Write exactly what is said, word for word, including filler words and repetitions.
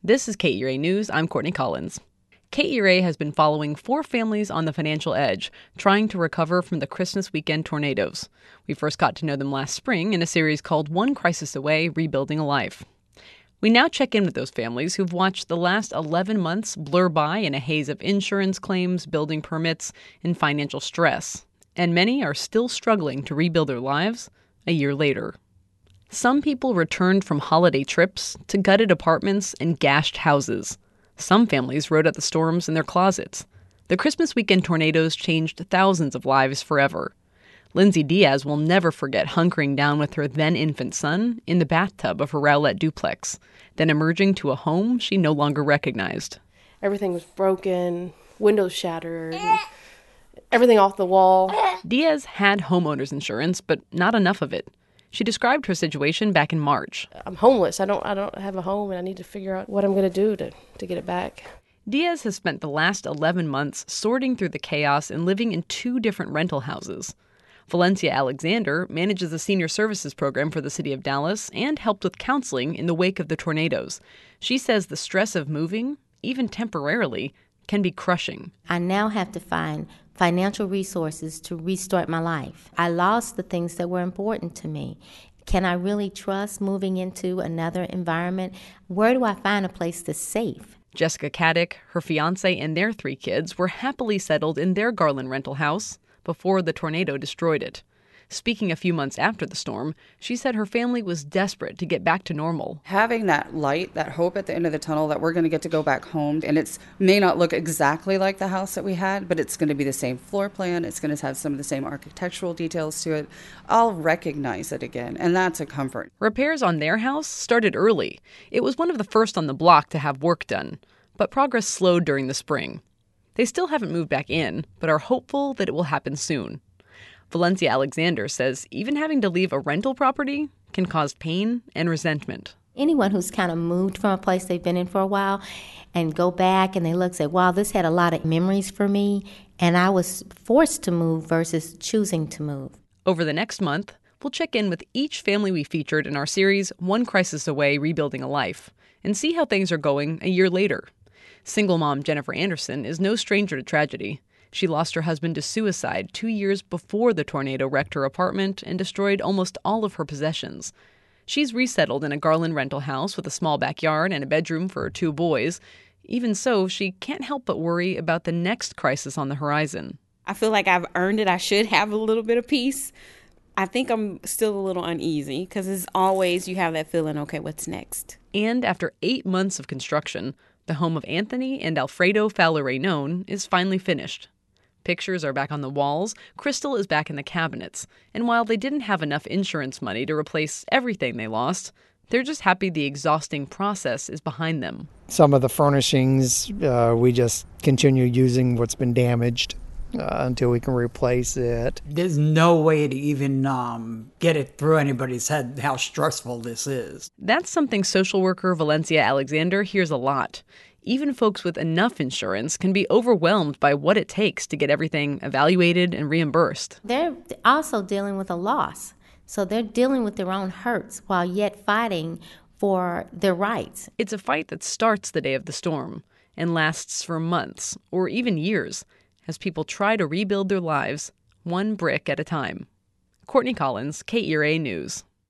This is K E R A News. I'm Courtney Collins. K E R A has been following four families on the financial edge, trying to recover from the Christmas weekend tornadoes. We first got to know them last spring in a series called One Crisis Away, Rebuilding a Life. We now check in with those families who've watched the last eleven months blur by in a haze of insurance claims, building permits, and financial stress. And many are still struggling to rebuild their lives a year later. Some people returned from holiday trips to gutted apartments and gashed houses. Some families rode out the storms in their closets. The Christmas weekend tornadoes changed thousands of lives forever. Lindsay Diaz will never forget hunkering down with her then-infant son in the bathtub of her Rowlett duplex, then emerging to a home she no longer recognized. Everything was broken, windows shattered, everything off the wall. Diaz had homeowners insurance, but not enough of it. She described her situation back in March. I'm homeless. I don't I don't have a home, and I need to figure out what I'm going to do to to get it back. Diaz has spent the last eleven months sorting through the chaos and living in two different rental houses. Valencia Alexander manages the senior services program for the city of Dallas and helped with counseling in the wake of the tornadoes. She says the stress of moving, even temporarily, can be crushing. I now have to find financial resources to restart my life. I lost the things that were important to me. Can I really trust moving into another environment? Where do I find a place that's safe? Jessica Caddick, her fiance, and their three kids were happily settled in their Garland rental house before the tornado destroyed it. Speaking a few months after the storm, she said her family was desperate to get back to normal. Having that light, that hope at the end of the tunnel that we're going to get to go back home, and it may not look exactly like the house that we had, but it's going to be the same floor plan. It's going to have some of the same architectural details to it. I'll recognize it again, and that's a comfort. Repairs on their house started early. It was one of the first on the block to have work done, but progress slowed during the spring. They still haven't moved back in, but are hopeful that it will happen soon. Valencia Alexander says even having to leave a rental property can cause pain and resentment. Anyone who's kind of moved from a place they've been in for a while and go back and they look and say, wow, this had a lot of memories for me, and I was forced to move versus choosing to move. Over the next month, we'll check in with each family we featured in our series One Crisis Away, Rebuilding a Life, and see how things are going a year later. Single mom Jennifer Anderson is no stranger to tragedy. She lost her husband to suicide two years before the tornado wrecked her apartment and destroyed almost all of her possessions. She's resettled in a Garland rental house with a small backyard and a bedroom for her two boys. Even so, she can't help but worry about the next crisis on the horizon. I feel like I've earned it. I should have a little bit of peace. I think I'm still a little uneasy because as always, you have that feeling, okay, what's next? And after eight months of construction, the home of Anthony and Alfredo Fowler-Raynone is finally finished. Pictures are back on the walls, Crystal is back in the cabinets, and while they didn't have enough insurance money to replace everything they lost, they're just happy the exhausting process is behind them. Some of the furnishings, uh, we just continue using what's been damaged uh, until we can replace it. There's no way to even um, get it through anybody's head how stressful this is. That's something social worker Valencia Alexander hears a lot. Even folks with enough insurance can be overwhelmed by what it takes to get everything evaluated and reimbursed. They're also dealing with a loss, so they're dealing with their own hurts while yet fighting for their rights. It's a fight that starts the day of the storm and lasts for months or even years as people try to rebuild their lives one brick at a time. Courtney Collins, K E R A News.